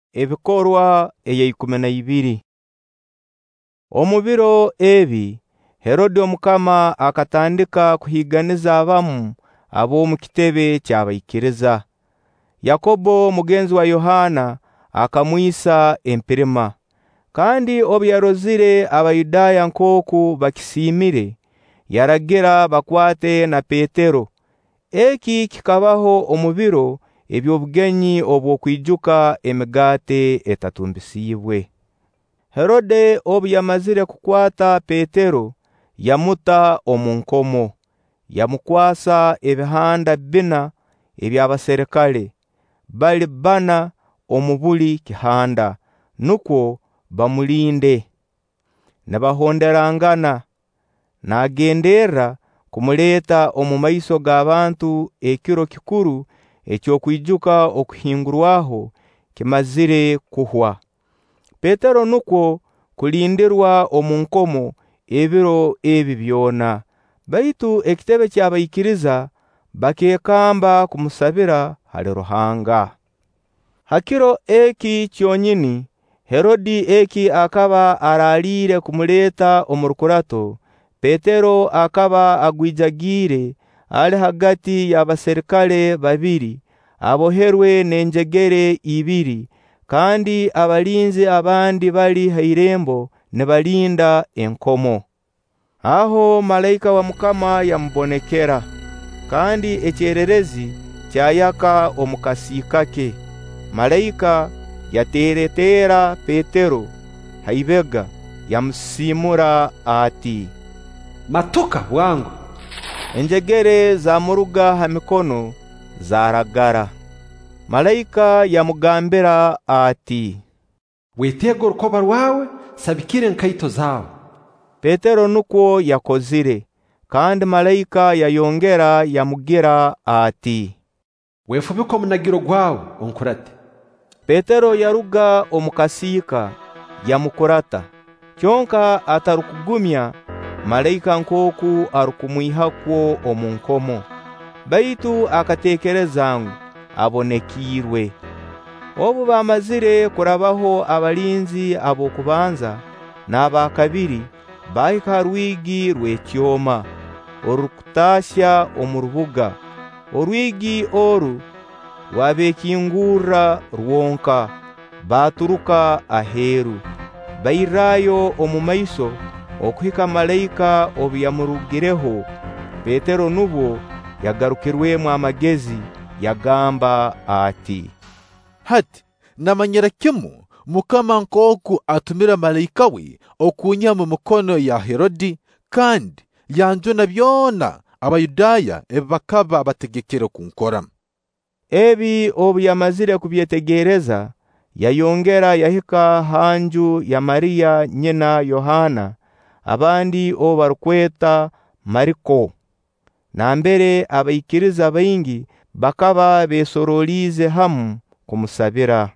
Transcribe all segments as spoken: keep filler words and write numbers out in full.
Ebikorwa eya ikumi na ibiri. Omubiro ebi Herode omukama akatandika kuhiganiza abamu abo mu kitebe cy'abaikiriza. Yakobo mugenzi wa Yohana akamwisa empirima, kandi obu yarozire abayudaya nkoku bakisimire, yaragira bakwate na Petero. Eki kikabaho omubiro ebyobugenyi obwokwijuka emigate etatumbisibwe. Herode obu yamazire kukwata Petero, yamuta omunkomo, yamukwasa ebihanda bina ebyabaserikale, bali bana omubuli kihanda, nukwo bamulinde. Nabahonderangana, nagendera kumuleta omu maiso g'abantu ekiro kikuru ekyokwijuka okuhingurwaho kimazire kuhwa. Petero nukwo kulindirwa omunkomo ebiro ebi byona, baitu ekitebe cy'abaikiriza bakekamba kumusabira hali Ruhanga. Hakiro eki kyonyini Herodi eki akaba aralire kumuleta omurukurato, Petero akaba agwijagire ali hagati y'abaserikale babiri aboherwe n'enjegere ibiri, kandi abalinzi abandi bali hairembo nebalinda enkomo. Aho malaika wa Mukama yamubonekera, kandi ekyererezi cyayaka omukasika-ke. Malaika yateretera Petero haibega, yamusimura ati, matoka wangu. Enjegere za muruga hamikono zaragara. Malaika yamugambira ati, wetega urukoba rwawe, sabikire nkaito zawe. Petero nukwo yakozire, kandi malaika yayongera yamugira ati, wefubika omunagiro gwawe onkurate. Petero yaruga omukasika yamukurata, kyonka atarukugumya malaika nkoku arukumwihakwo omunkomo, baitu akatekerezangu abonekirwe. Obu bamazire kurabaho abalinzi abo kubanza n'aba kabiri, bahika rwigi rwecyoma orukutasya omurubuga. Orwigi oru rwabekingura rwonka, baturuka aheru, bayirayo omumaiso okuhika malaika obu yamurugireho. Petero nubwo yagarukirwemu amagezi, yagamba ati, hati namanyira kimu Mukama nkoku atumira malaika we okunya mu mukono ya Herodi, kandi yanjuna byona abayudaya ebakaba bategekere kunkora. Ebi obu yamazire kubyetegereza, yayongera yahika hanju ya Maria nyina Yohana, abandi o barukweta Mariko. Nambere abaikiriza baingi bakaba besorolize hamu kumusabira.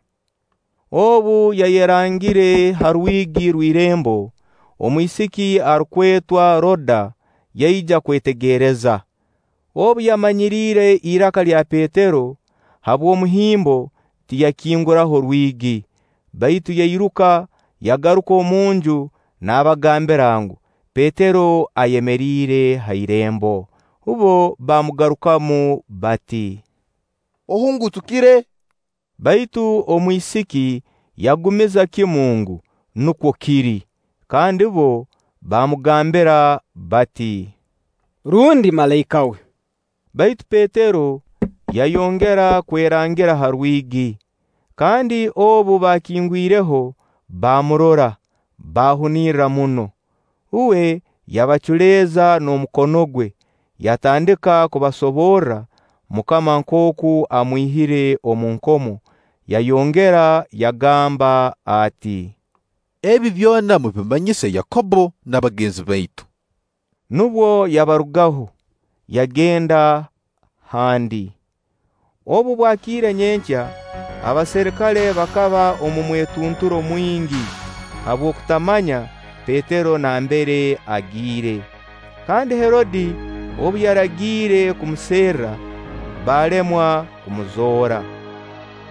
Obu yayerangire harwigi rwirembo, omwisiki arukwetwa Roda yaija kwetegereza. Obu yamanyirire iraka lya Petero, habwo muhimbo tiyakinguraho rwigi, baitu yayiruka yagaruka omunju n'abagambirangu Petero ayemerire hairembo. Ubo bamugarukamu bati, ohungutukire. Baitu omwisiki yagumiza kimungu nukwo kiri, kandi bo bamugambira bati, rundi malaika we. Baitu Petero yayongera kwerangira harwigi, kandi obu bakingwireho bamurora, bahunira muno. Uwe yabachuleza n'omukonogwe, yatandika kubasobora Mukama nkoku amwihire omunkomo. Yayongera yagamba ati, ebi byona mubimanyise Yakobo n'abagenzi baitu. Nubwo yabarugaho yagenda handi. Obu bwakire nyenkya, abaserikale bakaba omumwetunturo mwingi habwo kutamanya Petero na mbere agire. Kandi Herodi obu yaragire kumusera, balemwa kumuzora.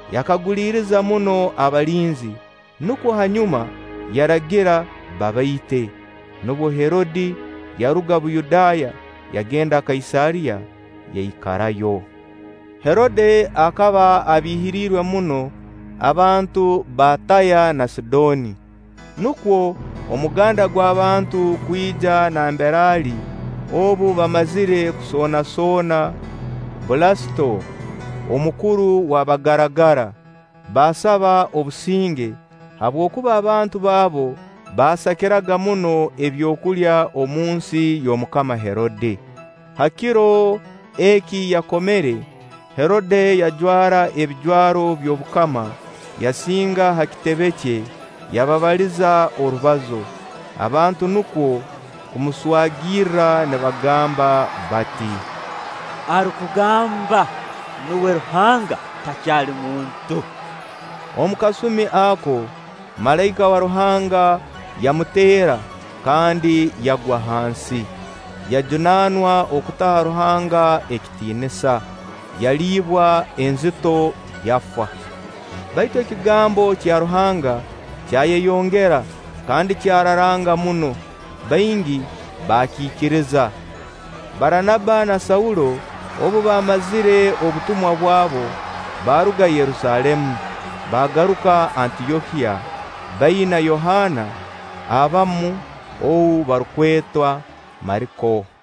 yakaguliriza muno abalinzi, nuko hanyuma yaragira babaite. Nubo Herodi yaruga Buyudaya yagenda Kaisariya yayikarayo. Herode akaba abihirirwe muno abantu bataya na Sidoni, nuko omuganda gw'abantu kwija na mberali obu bamazire kusona sona Bulasto omukuru wabagaragara basaba obusinge habwokuba abantu babo basakeraga muno ebyokulya omunsi y'omukama Herode. Hakiro eki yakomere Herode yajwara ebijwaro by'obukama yasinga hakitebeke yababaliza orubazo abantu nuko kumuswagira ne bagamba bati arukugamba nuwe Ruhanga takyali muntu. Omukasumi ako malaika wa Ruhanga yamutera kandi yagwa hansi, yajunanwa okutaha Ruhanga ekitinisa, yalibwa enzito yafa. Baitu ekigambo kya Ruhanga kyayeyongera kandi kyararanga muno, baingi bakikiriza. Baranaba na Saulo obu bamazire obutumwa bwabo baruga Yerusalemu bagaruka Antiokia baina Yohana abamu ou barukwetwa Mariko.